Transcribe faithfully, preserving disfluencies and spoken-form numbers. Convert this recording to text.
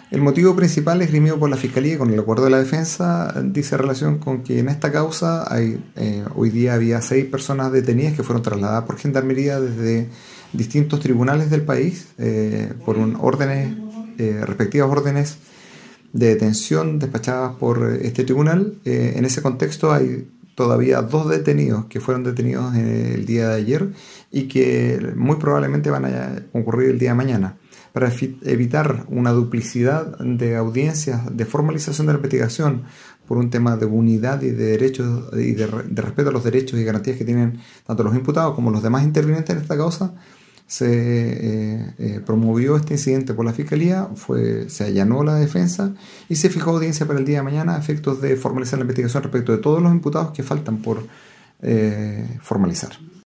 El motivo principal esgrimido por la Fiscalía y con el acuerdo de la defensa dice relación con que en esta causa hay, eh, hoy día había seis personas detenidas que fueron trasladadas por Gendarmería desde distintos tribunales del país eh, por un órdenes, eh, respectivas órdenes de detención despachadas por este tribunal. Eh, en ese contexto hay todavía dos detenidos que fueron detenidos el día de ayer y que muy probablemente van a ocurrir el día de mañana. Para evitar una duplicidad de audiencias, de formalización de la investigación por un tema de unidad y de derechos y de, de respeto a los derechos y garantías que tienen tanto los imputados como los demás intervinientes en esta causa, se eh, eh, promovió este incidente por la Fiscalía, fue, se allanó la defensa y se fijó audiencia para el día de mañana a efectos de formalizar la investigación respecto de todos los imputados que faltan por eh, formalizar.